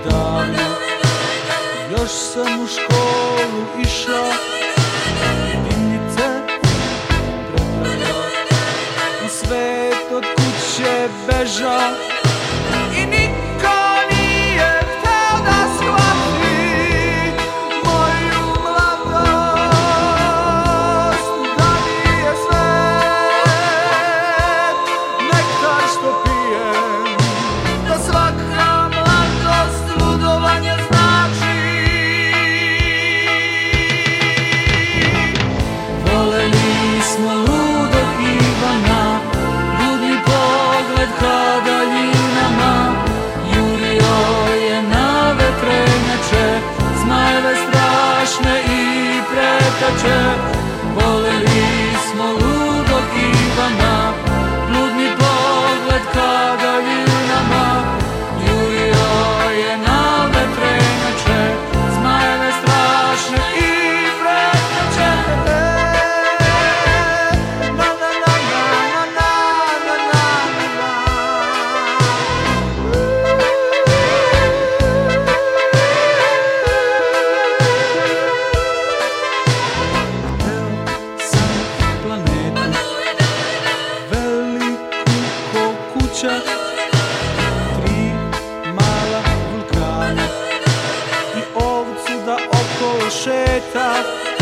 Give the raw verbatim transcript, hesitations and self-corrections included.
davno, još sam u školu išla, jedinice prepravljao, u svet od kuće bežao i niko nije hteo da shvati moju mladost. Da mi je svet nektar što pijem, da svaka mladost ludovanje znači. Voleli smo ludog Ivana, ludni pogled ka daljinama, jurio je na vetrenjače, zmajeve strašne i pretače. Voleli smo ludog Ivana, ludni pogled ka daljinama, jurio je na vetrenjače, zmajeve strašne i pretače. Na, na, na, na, na, na, na, na, Hteo sam planetu veliku ko kuća, tri mala vulkana i ovcu da okolo šeta.